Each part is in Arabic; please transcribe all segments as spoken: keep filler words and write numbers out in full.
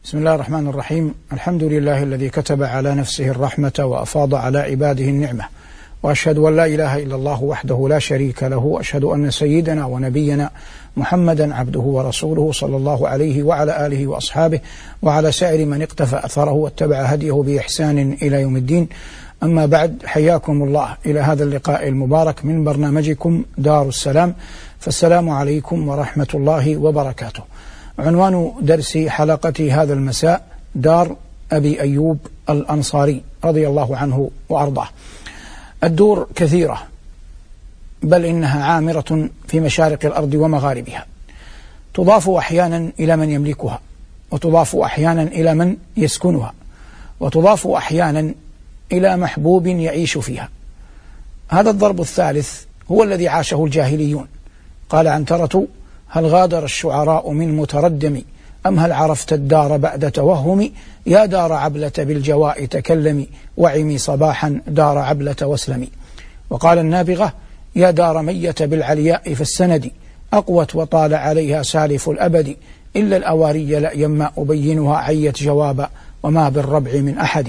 بسم الله الرحمن الرحيم. الحمد لله الذي كتب على نفسه الرحمة وأفاض على عباده النعمة، وأشهد أن لا إله إلا الله وحده لا شريك له، وأشهد أن سيدنا ونبينا محمدا عبده ورسوله صلى الله عليه وعلى آله وأصحابه وعلى سائر من اقتفى أثره واتبع هديه بإحسان إلى يوم الدين. أما بعد، حياكم الله إلى هذا اللقاء المبارك من برنامجكم دار السلام، فالسلام عليكم ورحمة الله وبركاته. عنوان درس حلقة هذا المساء دار أبي أيوب الأنصاري رضي الله عنه وأرضاه. الدور كثيرة، بل إنها عامرة في مشارق الأرض ومغاربها، تضاف أحيانا إلى من يملكها، وتضاف أحيانا إلى من يسكنها، وتضاف أحيانا إلى محبوب يعيش فيها. هذا الضرب الثالث هو الذي عاشه الجاهليون. قال عنترة: هل غادر الشعراء من متردم، أم هل عرفت الدار بعد توهم؟ يا دار عبلة بالجواء تكلمي، وعمي صباحا دار عبلة واسلمي. وقال النابغة: يا دار مية بالعلياء في السند، أقوت وطال عليها سالف الأبد، إلا الأواري لا يما أبينها عيت جوابا، وما بالربع من أحد.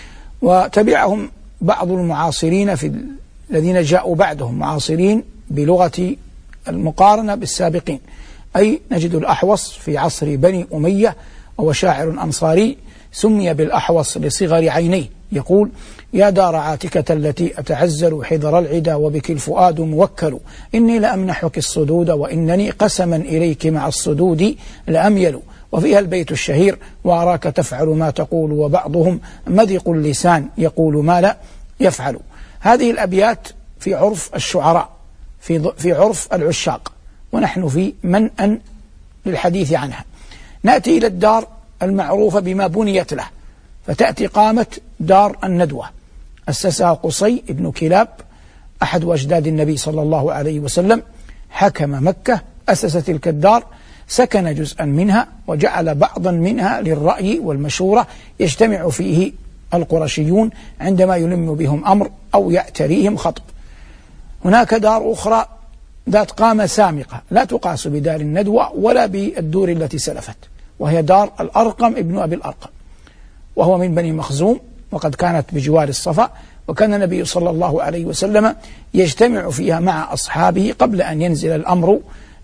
وتبعهم بعض المعاصرين في الذين جاءوا بعدهم، معاصرين بلغة المقارنة بالسابقين، أي نجد الأحوص في عصر بني أمية، وهو شاعر أنصاري سمي بالأحوص لصغر عينيه، يقول: يا دار عاتكة التي أتعزل حذر العدا، وبك الفؤاد موكل، إني لأمنحك الصدود، وإنني قسما إليك مع الصدود لأميل. وفيها البيت الشهير: وأراك تفعل ما تقول، وبعضهم مذق اللسان يقول ما لا يفعل. هذه الأبيات في عرف الشعراء، في في عرف العشاق، ونحن في منأ للحديث عنها. نأتي إلى الدار المعروفة بما بنيت له، فتأتي قامة دار الندوة، أسسها قصي بن كلاب أحد أجداد النبي صلى الله عليه وسلم، حكم مكة، أسس تلك الدار، سكن جزءا منها، وجعل بعضا منها للرأي والمشورة يجتمع فيه القرشيون عندما يلم بهم أمر أو يأتريهم خطب. هناك دار أخرى ذات قامة سامقة لا تقاس بدار الندوة ولا بالدور التي سلفت، وهي دار الأرقم ابن أبي الأرقم، وهو من بني مخزوم، وقد كانت بجوار الصفا، وكان النبي صلى الله عليه وسلم يجتمع فيها مع أصحابه قبل أن ينزل الأمر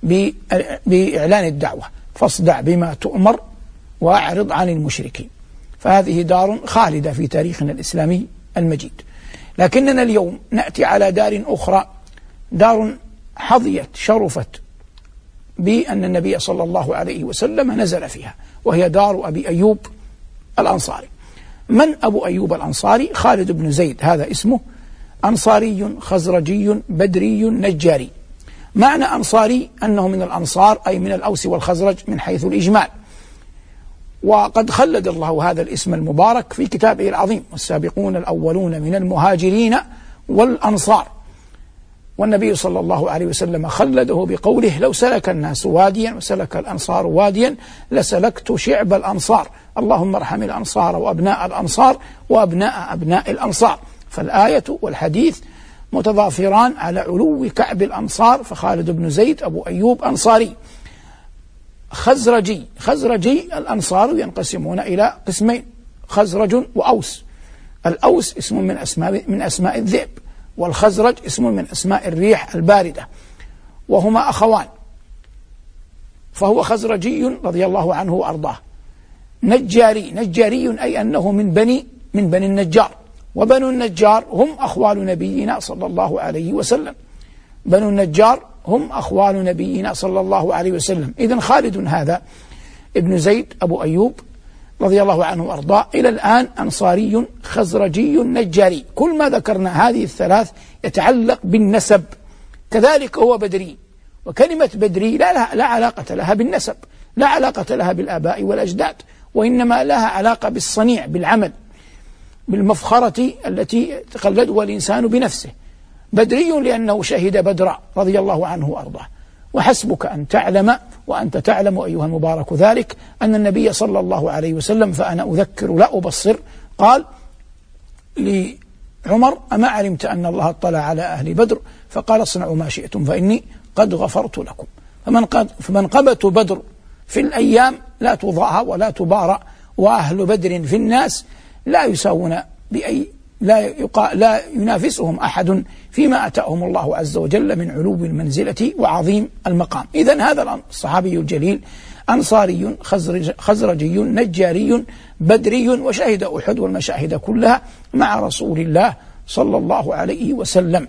بإعلان الدعوة: فاصدع بما تؤمر وأعرض عن المشركين. فهذه دار خالدة في تاريخنا الإسلامي المجيد. لكننا اليوم نأتي على دار أخرى، دار حظيت شرفت بأن النبي صلى الله عليه وسلم نزل فيها، وهي دار أبي أيوب الأنصاري. من أبو أيوب الأنصاري؟ خالد بن زيد، هذا اسمه، أنصاري خزرجي بدري نجاري. معنى أنصاري أنه من الأنصار، أي من الأوس والخزرج من حيث الإجمال، وقد خلد الله هذا الاسم المبارك في كتابه العظيم: والسابقون الأولون من المهاجرين والأنصار. والنبي صلى الله عليه وسلم خلده بقوله: لو سلك الناس واديا وسلك الأنصار واديا لسلكت شعب الأنصار، اللهم ارحم الأنصار وأبناء الأنصار وأبناء أبناء الأنصار. فالآية والحديث متضافران على علو كعب الأنصار، فخالد بن زيد أبو أيوب أنصاري. خزرجي، خزرجي الأنصار ينقسمون إلى قسمين: خزرج وأوس. الأوس اسم من أسماء من أسماء الذئب، والخزرج اسم من أسماء الريح الباردة، وهما أخوان. فهو خزرجي رضي الله عنه وأرضاه. نجاري، نجاري أي أنه من بني من بني النجار، وبنو النجار هم أخوال نبينا صلى الله عليه وسلم. بنو النجار هم أخوال نبينا صلى الله عليه وسلم. إذن خالد هذا ابن زيد أبو أيوب رضي الله عنه وأرضاه إلى الآن أنصاري خزرجي نجاري. كل ما ذكرنا هذه الثلاث يتعلق بالنسب. كذلك هو بدري، وكلمة بدري لا, لا, لا علاقة لها بالنسب، لا علاقة لها بالآباء والأجداد، وإنما لها علاقة بالصنيع، بالعمل، بالمفخرة التي تخلدها الإنسان بنفسه. بدري لأنه شهد بدرا رضي الله عنه وأرضاه. وحسبك أن تعلم وأنت تعلم أيها المبارك ذلك أن النبي صلى الله عليه وسلم، فأنا أذكر لا أبصر، قال لعمر: أما علمت أن الله اطلع على أهل بدر فقال: اصنعوا ما شئتم فإني قد غفرت لكم. فمن قد فمنقبة بدر في الأيام لا تضاهى ولا تبارى، وأهل بدر في الناس لا يساوون بأي لا يقا لا ينافسهم أحد فيما أتاهم الله عز وجل من علو المنزلة وعظيم المقام. إذن هذا الصحابي الجليل أنصاري خزرج خزرجي نجاري بدري، وشهد أحد والمشاهد كلها مع رسول الله صلى الله عليه وسلم.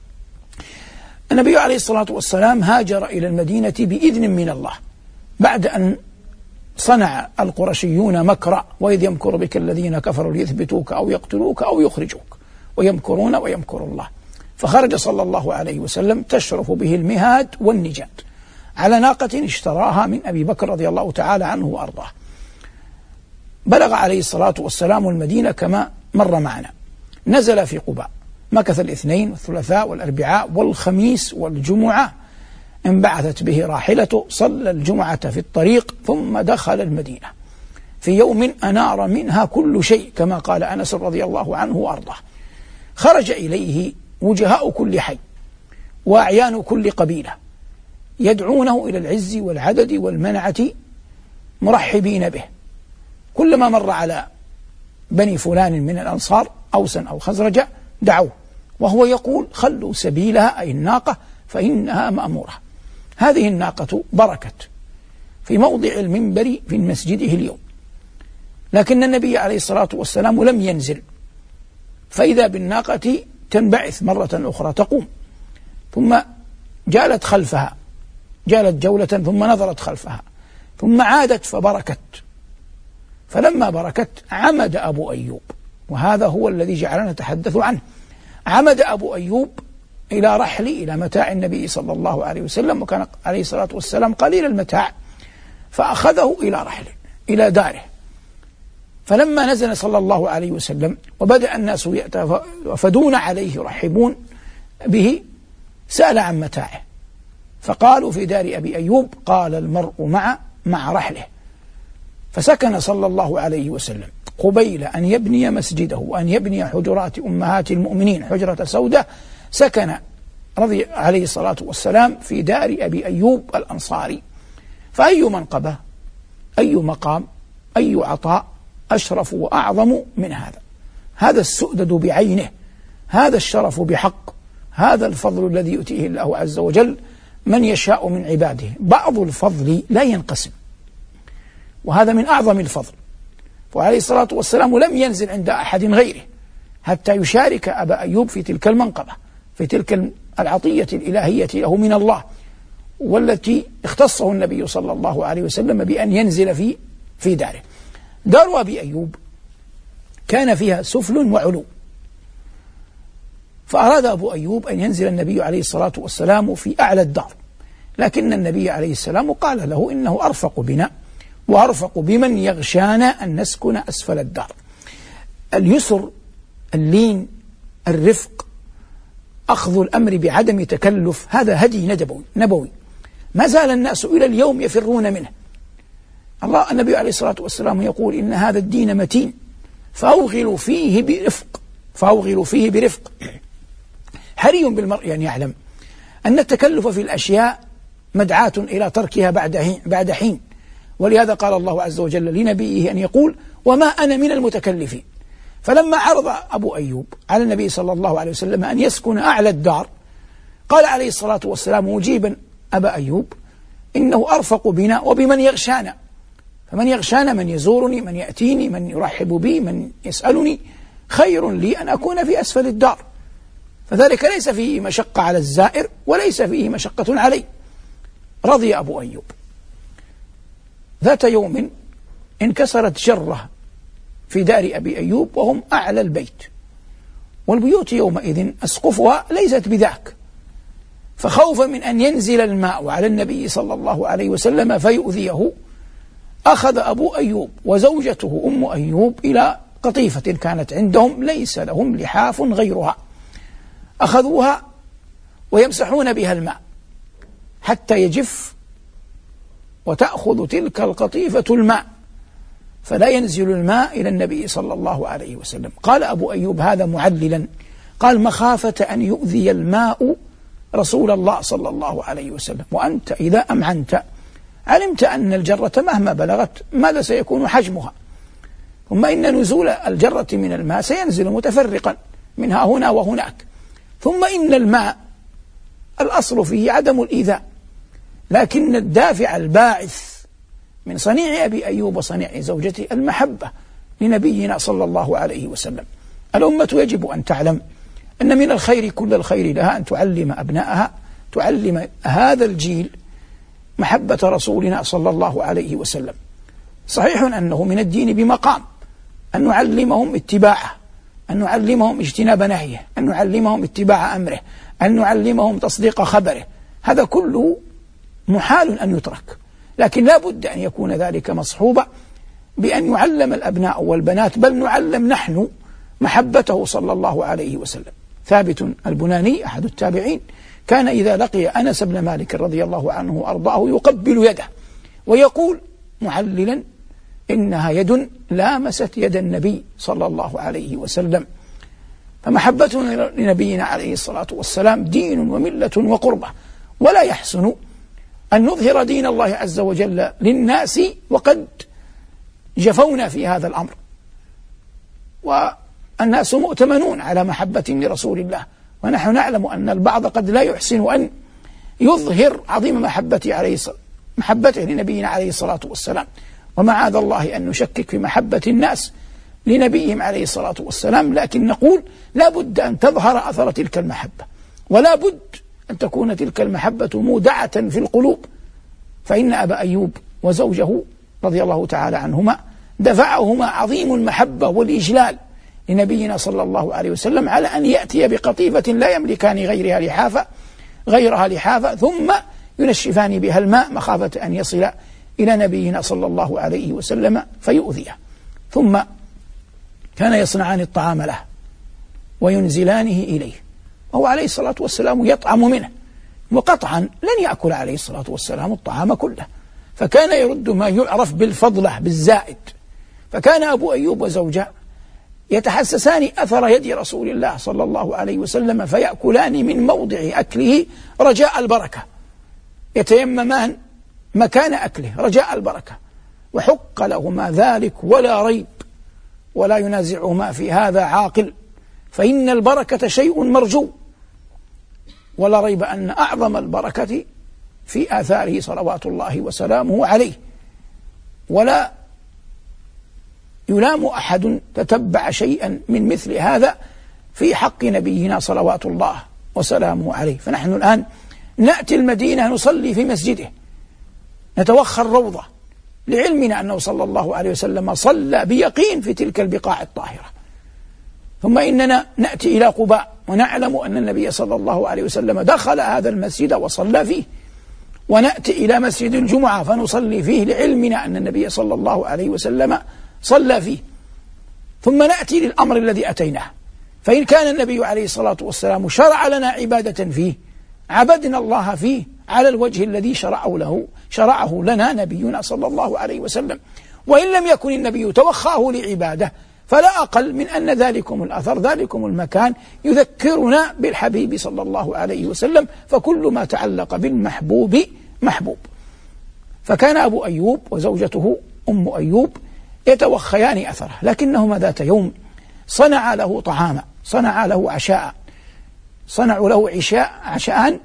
النبي عليه الصلاة والسلام هاجر إلى المدينة بإذن من الله بعد أن صنع القرشيون مكرا، وإذ يمكر بك الذين كفروا ليثبتوك أو يقتلوك أو يخرجوك ويمكرون ويمكر الله. فخرج صلى الله عليه وسلم تشرف به المهاد والنجاد على ناقة اشتراها من أبي بكر رضي الله تعالى عنه وأرضاه. بلغ عليه الصلاة والسلام المدينة كما مر معنا، نزل في قباء، مكث الاثنين والثلاثاء والأربعاء والخميس والجمعة، انبعثت به راحلته، صلى الجمعة في الطريق ثم دخل المدينة في يوم أنار منها كل شيء كما قال أنس رضي الله عنه وأرضاه. خرج إليه وجهاء كل حي وأعيان كل قبيلة يدعونه إلى العز والعدد والمنعة مرحبين به. كلما مر على بني فلان من الأنصار أوسا أو خزرجا دعوه، وهو يقول خلوا سبيلها أي الناقة فإنها مأمورة. هذه الناقة بركت في موضع المنبر في مسجده اليوم، لكن النبي عليه الصلاة والسلام لم ينزل، فإذا بالناقة تنبعث مرة أخرى تقوم، ثم جالت خلفها، جالت جولة ثم نظرت خلفها، ثم عادت فبركت. فلما بركت عمد أبو أيوب، وهذا هو الذي جعلنا نتحدث عنه، عمد أبو أيوب إلى رحل إلى متاع النبي صلى الله عليه وسلم، وكان عليه الصلاة والسلام قليل المتاع، فأخذه إلى رحله إلى داره. فلما نزل صلى الله عليه وسلم وبدأ الناس يتوافدون عليه يرحبون به، سأل عن متاعه، فقالوا في دار أبي أيوب. قال المرء مع مع رحله. فسكن صلى الله عليه وسلم قبيل أن يبني مسجده وأن يبني حجرات أمهات المؤمنين حجرة سودة، سكن رضي عليه الصلاة والسلام في دار أبي أيوب الأنصاري. فأي منقبة، أي مقام، أي عطاء أشرف وأعظم من هذا؟ هذا السؤدد بعينه، هذا الشرف بحق، هذا الفضل الذي يؤتيه الله عز وجل من يشاء من عباده. بعض الفضل لا ينقسم، وهذا من أعظم الفضل. وعليه الصلاة والسلام لم ينزل عند أحد غيره حتى يشارك أبا أيوب في تلك المنقبة، في تلك العطية الإلهية له من الله، والتي اختصه النبي صلى الله عليه وسلم بأن ينزل في في داره. دار أبي أيوب كان فيها سفل وعلو، فأراد أبو أيوب أن ينزل النبي عليه الصلاة والسلام في أعلى الدار، لكن النبي عليه السلام قال له إنه أرفق بنا وأرفق بمن يغشانا أن نسكن أسفل الدار. اليسر، اللين، الرفق، أخذ الأمر بعدم تكلف، هذا هدي نبوي نبوي ما زال الناس إلى اليوم يفرون منه. الله النبي عليه الصلاة والسلام يقول إن هذا الدين متين فأوغلوا فيه برفق، فأوغلوا فيه برفق. حري بالمرء أن يعلم أن التكلف في الأشياء مدعاة إلى تركها بعد حين, بعد حين ولهذا قال الله عز وجل لنبيه أن يقول وما أنا من المتكلفين. فلما عرض أبو أيوب على النبي صلى الله عليه وسلم أن يسكن أعلى الدار، قال عليه الصلاة والسلام مجيبا أبا أيوب إنه أرفق بنا وبمن يغشانا، فمن يغشانا من يزورني، من يأتيني، من يرحب بي، من يسألني، خير لي أن أكون في أسفل الدار، فذلك ليس فيه مشقة على الزائر وليس فيه مشقة علي. رضي أبو أيوب. ذات يوم انكسرت شرة في دار أبي أيوب وهم أعلى البيت، والبيوت يومئذ أسقفها ليست بذاك، فخوفا من أن ينزل الماء على النبي صلى الله عليه وسلم فيؤذيه، أخذ أبو أيوب وزوجته أم أيوب إلى قطيفة كانت عندهم ليس لهم لحاف غيرها، أخذوها ويمسحون بها الماء حتى يجف، وتأخذ تلك القطيفة الماء فلا ينزل الماء إلى النبي صلى الله عليه وسلم. قال أبو أيوب هذا معللا، قال مخافة أن يؤذي الماء رسول الله صلى الله عليه وسلم، وأنت إذا أمعنت علمت أن الجرة مهما بلغت ماذا سيكون حجمها، ثم إن نزول الجرة من الماء سينزل متفرقا منها هنا وهناك، ثم إن الماء الأصل فيه عدم الإيذاء، لكن الدافع الباعث من صنيع أبي أيوب وصنيع زوجته المحبة لنبينا صلى الله عليه وسلم. الأمة يجب أن تعلم أن من الخير كل الخير لها أن تعلم أبنائها، تعلم هذا الجيل محبة رسولنا صلى الله عليه وسلم. صحيح أنه من الدين بمقام أن نعلمهم اتباعه، أن نعلمهم اجتناب نهيه، أن نعلمهم اتباع أمره، أن نعلمهم تصديق خبره، هذا كله محال أن يترك، لكن لا بد أن يكون ذلك مصحوبا بأن يعلم الأبناء والبنات، بل نعلم نحن محبته صلى الله عليه وسلم. ثابت البناني أحد التابعين كان إذا لقي أنس بن مالك رضي الله عنه وأرضاه يقبل يده ويقول معللا: إنها يد لامست يد النبي صلى الله عليه وسلم. فمحبتنا لنبينا عليه الصلاة والسلام دين وملة وقربة، ولا يحسن أن نظهر دين الله عز وجل للناس وقد جفونا في هذا الأمر، والناس مؤتمنون على محبة لرسول الله، ونحن نعلم أن البعض قد لا يحسن أن يظهر عظيم محبته عليه محبته لنبينا عليه الصلاة والسلام، ومعاذ الله أن نشكك في محبة الناس لنبيهم عليه الصلاة والسلام، لكن نقول لا بد أن تظهر أثر تلك المحبة، ولا بد أن تكون تلك المحبة مودعة في القلوب. فإن أبا أيوب وزوجه رضي الله تعالى عنهما دفعهما عظيم المحبة والإجلال لنبينا صلى الله عليه وسلم على أن يأتي بقطيفة لا يملكان غيرها لحافة غيرها لحافة ثم ينشفان بها الماء مخافة أن يصل إلى نبينا صلى الله عليه وسلم فيؤذيه، ثم كان يصنعان الطعام له وينزلانه إليه، وهو عليه الصلاة والسلام يطعم منه، وقطعا لن يأكل عليه الصلاة والسلام الطعام كله، فكان يرد ما يعرف بالفضلة بالزائد. فكان أبو أيوب وزوجه يتحسسان أثر يد رسول الله صلى الله عليه وسلم فيأكلان من موضع أكله رجاء البركة، يتيممان مكان أكله رجاء البركة، وحق لهما ذلك ولا ريب، ولا ينازعهما في هذا عاقل، فإن البركة شيء مرجو، ولا ريب أن أعظم البركة في آثاره صلوات الله وسلامه عليه. ولا يلام أحد تتبع شيئا من مثل هذا في حق نبينا صلوات الله وسلامه عليه. فنحن الآن نأتي المدينة نصلي في مسجده، نتوخى الروضة لعلمنا أنه صلى الله عليه وسلم صلى بيقين في تلك البقاع الطاهرة، ثم إننا نأتي إلى قباء ونعلم أن النبي صلى الله عليه وسلم دخل هذا المسجد وصلى فيه، ونأتي إلى مسجد الجمعة فنصلي فيه لعلمنا أن النبي صلى الله عليه وسلم صلى فيه، ثم نأتي للأمر الذي أتيناه، فإن كان النبي عليه الصلاة والسلام شرع لنا عبادة فيه عبدنا الله فيه على الوجه الذي شرعه له شرعه لنا نبينا صلى الله عليه وسلم، وإن لم يكن النبي توخاه لعبادة فلا أقل من أن ذلكم الأثر ذلكم المكان يذكرنا بالحبيب صلى الله عليه وسلم، فكل ما تعلق بالمحبوب محبوب. فكان أبو أيوب وزوجته أم أيوب يتوخيان أثره، لكنهما ذات يوم صنع له طعاما، صنع له عشاء، صنعوا له عشاء عشاء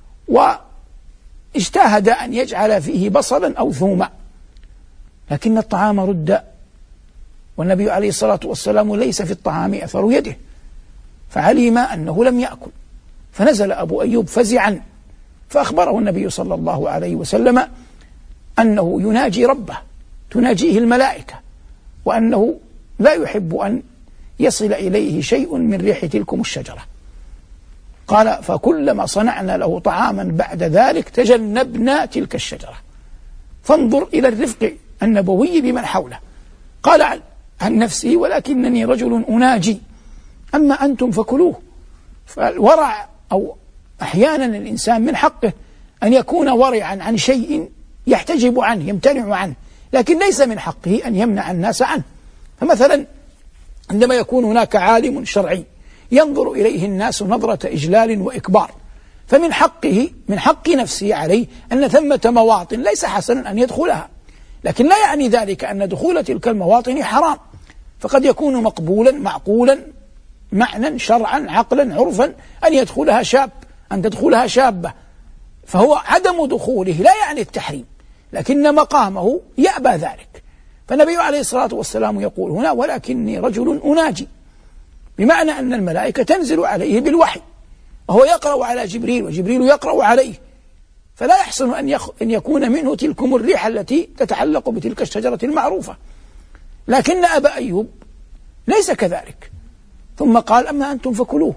واجتهد أن يجعل فيه بصلا أو ثوما، لكن الطعام رد، والنبي عليه الصلاة والسلام ليس في الطعام أثر يده، فعلم أنه لم يأكل، فنزل أبو أيوب فزعا فأخبره النبي صلى الله عليه وسلم أنه يناجي ربه تناجيه الملائكة، وأنه لا يحب أن يصل إليه شيء من ريح تلكم الشجرة. قال: فكلما صنعنا له طعاما بعد ذلك تجنبنا تلك الشجرة. فانظر إلى الرفق النبوي بمن حوله. قال عن نفسه: ولكنني رجل أناجي، أما أنتم فكلوه. فالورع أو أحيانا الإنسان من حقه أن يكون ورعا عن شيء يحتجب عنه يمتنع عنه، لكن ليس من حقه أن يمنع الناس عنه. فمثلا عندما يكون هناك عالم شرعي ينظر إليه الناس نظرة إجلال وإكبار، فمن حقه من حق نفسه عليه أن ثمة مواطن ليس حسنا أن يدخلها، لكن لا يعني ذلك أن دخول تلك المواطن حرام، فقد يكون مقبولا معقولا معنى شرعا عقلا عرفا أن يدخلها شاب أن تدخلها شابة، فهو عدم دخوله لا يعني التحريم، لكن مقامه يأبى ذلك. فالنبي عليه الصلاة والسلام يقول هنا ولكني رجل أناجي، بمعنى أن الملائكة تنزل عليه بالوحي وهو يقرأ على جبريل وجبريل يقرأ عليه، فلا يحسن أن, يخ... أن يكون منه تلكم الريح التي تتعلق بتلك الشجرة المعروفة. لكن أبا أيوب ليس كذلك، ثم قال أما أنتم فكلوه.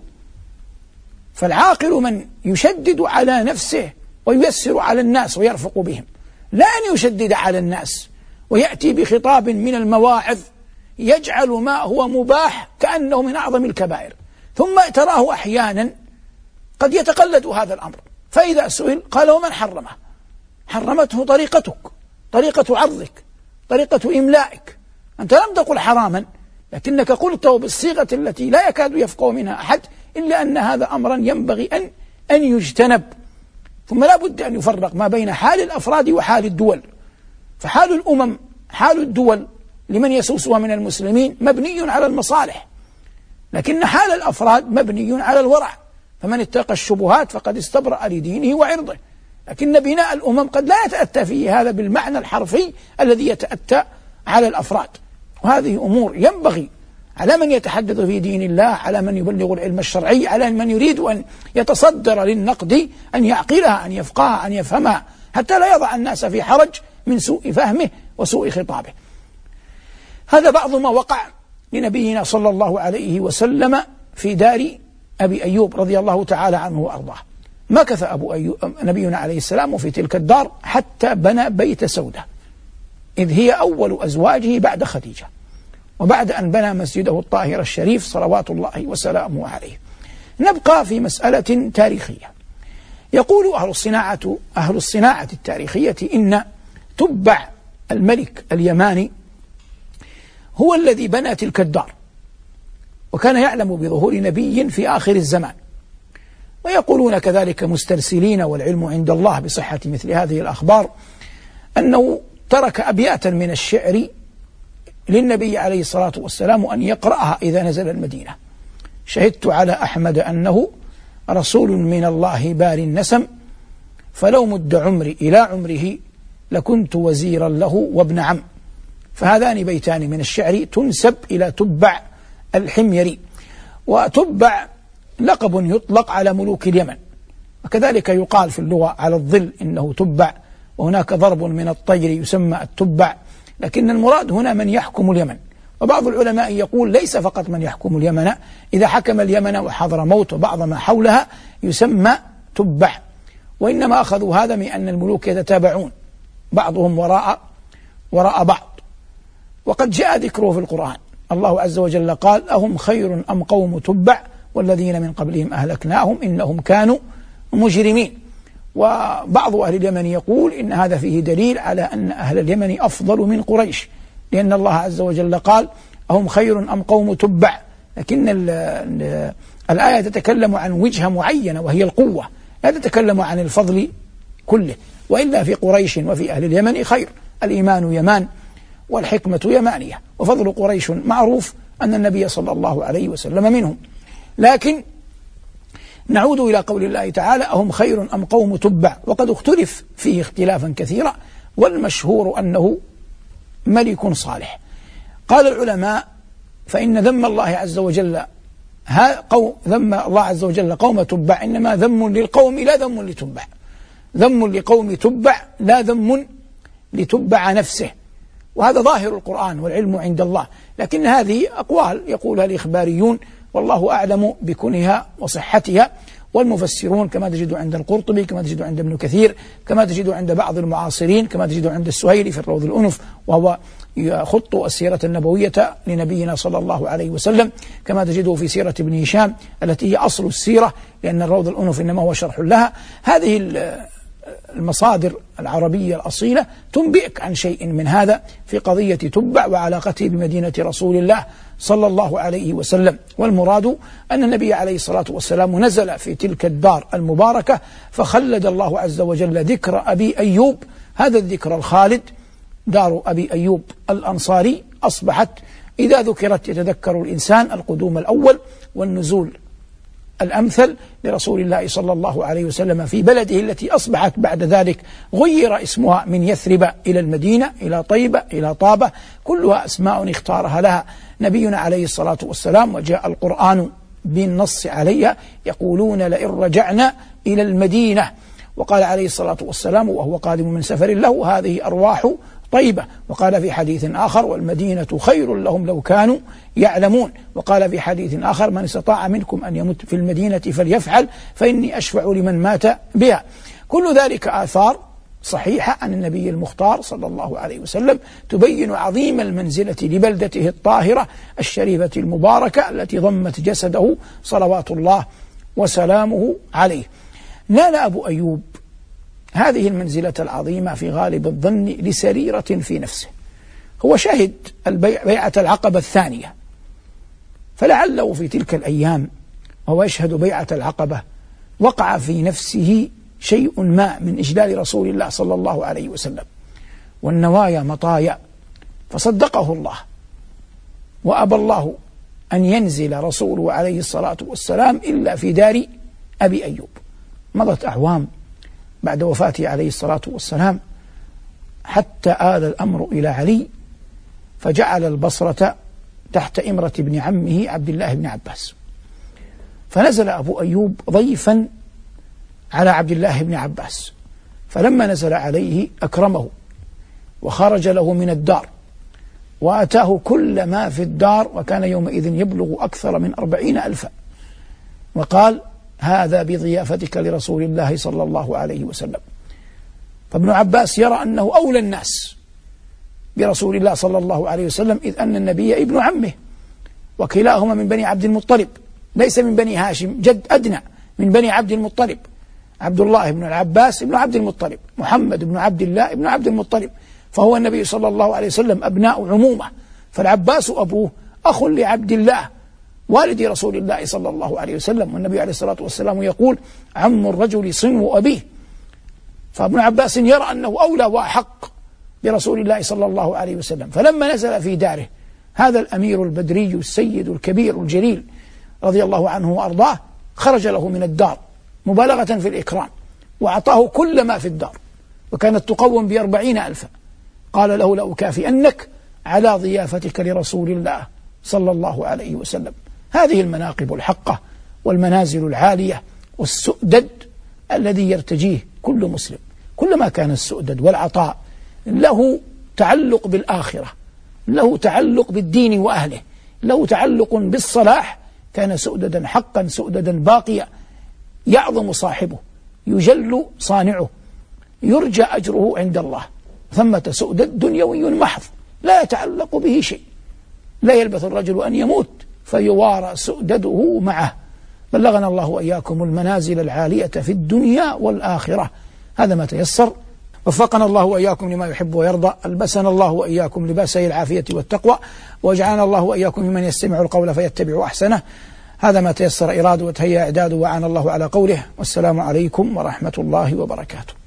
فالعاقل من يشدد على نفسه وييسر على الناس ويرفق بهم، لا أن يشدد على الناس ويأتي بخطاب من المواعظ يجعل ما هو مباح كأنه من أعظم الكبائر، ثم تراه أحيانا قد يتقلد هذا الأمر، فإذا سئل قال ومن حرمه؟ حرمته طريقتك، طريقة عرضك، طريقة إملائك. أنت لم تقل حراما، لكنك قلته بالصيغة التي لا يكاد يفقه منها أحد، إلا أن هذا أمرا ينبغي أن أن يجتنب. ثم لا بد أن يفرق ما بين حال الأفراد وحال الدول. فحال الأمم حال الدول لمن يسوسها من المسلمين مبني على المصالح، لكن حال الأفراد مبني على الورع، فمن اتقى الشبهات فقد استبرأ لدينه وعرضه. لكن بناء الأمم قد لا يتأتى فيه هذا بالمعنى الحرفي الذي يتأتى على الأفراد. وهذه أمور ينبغي على من يتحدث في دين الله، على من يبلغ العلم الشرعي، على من يريد أن يتصدر للنقد أن يعقلها، أن يفقهها، أن يفهمها، حتى لا يضع الناس في حرج من سوء فهمه وسوء خطابه. هذا بعض ما وقع لنبينا صلى الله عليه وسلم في دار أبي أيوب رضي الله تعالى عنه وأرضاه. مكث أبو أيوب نبينا عليه السلام في تلك الدار حتى بنى بيت سودة، إذ هي أول أزواجه بعد خديجة، وبعد أن بنى مسجده الطاهر الشريف صلوات الله وسلامه عليه. نبقى في مسألة تاريخية. يقول أهل الصناعة أهل الصناعة التاريخية إن تبع الملك اليماني هو الذي بنى تلك الدار، وكان يعلم بظهور نبي في آخر الزمان. ويقولون كذلك مسترسلين، والعلم عند الله بصحة مثل هذه الأخبار، أنه ترك أبياتا من الشعر للنبي عليه الصلاة والسلام أن يقرأها إذا نزل المدينة. شهدت على أحمد أنه رسول من الله بار النسم، فلو مد عمري إلى عمره لكنت وزيرا له وابن عم. فهذان بيتان من الشعر تنسب إلى تبع الحميري. وتبع لقب يطلق على ملوك اليمن، وكذلك يقال في اللغة على الظل إنه تبع، وهناك ضرب من الطير يسمى التبع، لكن المراد هنا من يحكم اليمن. وبعض العلماء يقول ليس فقط من يحكم اليمن، إذا حكم اليمن وحضر موت وبعض ما حولها يسمى تبع، وإنما أخذوا هذا من أن الملوك يتتابعون بعضهم وراء وراء بعض. وقد جاء ذكره في القرآن، الله عز وجل قال أهم خير أم قوم تبع والذين من قبلهم أهلكناهم إنهم كانوا مجرمين. وبعض أهل اليمن يقول إن هذا فيه دليل على أن أهل اليمن أفضل من قريش، لأن الله عز وجل قال أهم خير أم قوم تبع، لكن ال ال الآية تتكلم عن وجهة معينة وهي القوة، لا تتكلم عن الفضل كله. وإلا في قريش وفي أهل اليمن خير، الإيمان يمان والحكمة يمانية، وفضل قريش معروف أن النبي صلى الله عليه وسلم منهم. لكن نعود إلى قول الله تعالى أهم خير أم قوم تبع، وقد اختلف فيه اختلافا كثيرا، والمشهور أنه ملك صالح. قال العلماء فإن ذم الله عز وجل ذم الله عز وجل قوم تبع إنما ذم للقوم لا ذم لتبع، ذم لقوم تبع لا ذم لتبع نفسه، وهذا ظاهر القرآن والعلم عند الله. لكن هذه أقوال يقولها الإخباريون والله أعلم بكونها وصحتها، والمفسرون كما تجد عند القرطبي، كما تجد عند ابن كثير، كما تجد عند بعض المعاصرين، كما تجد عند السهيلي في الروض الأنف وهو يخط السيرة النبوية لنبينا صلى الله عليه وسلم، كما تجده في سيرة ابن هشام التي هي أصل السيرة، لأن الروض الأنف إنما هو شرح لها. هذه المصادر العربية الأصيلة تنبئك عن شيء من هذا في قضية تبع وعلاقته بمدينة رسول الله صلى الله عليه وسلم. والمراد أن النبي عليه الصلاة والسلام نزل في تلك الدار المباركة، فخلد الله عز وجل ذكر أبي أيوب، هذا الذكر الخالد دار أبي أيوب الأنصاري أصبحت إذا ذكرت يتذكر الإنسان القدوم الأول والنزول الأمثل لرسول الله صلى الله عليه وسلم في بلده التي أصبحت بعد ذلك غير اسمها من يثرب إلى المدينة إلى طيبة إلى طابة، كلها أسماء اختارها لها نبينا عليه الصلاة والسلام، وجاء القرآن بالنص عليها، يقولون لئن رجعنا إلى المدينة. وقال عليه الصلاة والسلام وهو قادم من سفر له هذه أرواح طيبة. وقال في حديث آخر والمدينة خير لهم لو كانوا يعلمون. وقال في حديث آخر من استطاع منكم أن يمت في المدينة فليفعل فإني أشفع لمن مات بها. كل ذلك آثار صحيحة عن النبي المختار صلى الله عليه وسلم تبين عظيم المنزلة لبلدته الطاهرة الشريفة المباركة التي ضمت جسده صلوات الله وسلامه عليه. نال أبو أيوب هذه المنزلة العظيمة في غالب الظن لسريرة في نفسه. هو شهد بيعة العقبة الثانية، فلعله في تلك الأيام وهو يشهد بيعة العقبة وقع في نفسه شيء ما من إجلال رسول الله صلى الله عليه وسلم، والنوايا مطايا، فصدقه الله وأبى الله أن ينزل رسوله عليه الصلاة والسلام إلا في دار أبي أيوب. مضت أعوام بعد وفاته عليه الصلاة والسلام حتى آل الأمر إلى علي، فجعل البصرة تحت إمرة ابن عمه عبد الله بن عباس، فنزل أبو أيوب ضيفا على عبد الله بن عباس، فلما نزل عليه أكرمه وخرج له من الدار وأتاه كل ما في الدار، وكان يومئذ يبلغ أكثر من أربعين ألفا، وقال هذا بضيافتك لرسول الله صلى الله عليه وسلم. فابن عباس يرى أنه أولى الناس برسول الله صلى الله عليه وسلم، إذ أن النبي ابن عمه وكلاهما من بني عبد المطلب، ليس من بني هاشم، جد أدنى من بني عبد المطلب، عبد الله بن العباس ابن عبد المطلب، محمد بن عبد الله ابن عبد المطلب، فهو النبي صلى الله عليه وسلم أبناء عمومة، فالعباس أبوه أخ لعبد الله والد رسول الله صلى الله عليه وسلم، والنبي عليه الصلاة والسلام يقول عم الرجل صنو أبيه، فابن عباس يرى أنه أولى وأحق برسول الله صلى الله عليه وسلم. فلما نزل في داره هذا الأمير البدري السيد الكبير الجليل رضي الله عنه وأرضاه، خرج له من الدار مبالغة في الإكرام وأعطاه كل ما في الدار، وكانت تقوم بأربعين ألفا. قال له لأكافئنك على ضيافتك لرسول الله صلى الله عليه وسلم. هذه المناقب الحقة والمنازل العالية والسؤدد الذي يرتجيه كل مسلم. كلما كان السؤدد والعطاء له تعلق بالآخرة، له تعلق بالدين وأهله، له تعلق بالصلاح، كان سؤددا حقا، سؤددا باقيا، يعظم صاحبه، يجل صانعه، يرجى أجره عند الله. ثمة سؤدد دنيوي محض لا يتعلق به شيء، لا يلبث الرجل أن يموت فيوارى سؤدده معه. بلغنا الله وإياكم المنازل العالية في الدنيا والآخرة. هذا ما تيسر، وفقنا الله وإياكم لما يحب ويرضى، ألبسنا الله وإياكم لباسي العافية والتقوى، وجعلنا الله وإياكم ممن يستمع القول فيتبع أحسنه. هذا ما تيسر إراده وتهيأ إعداده، وعان الله على قوله. والسلام عليكم ورحمة الله وبركاته.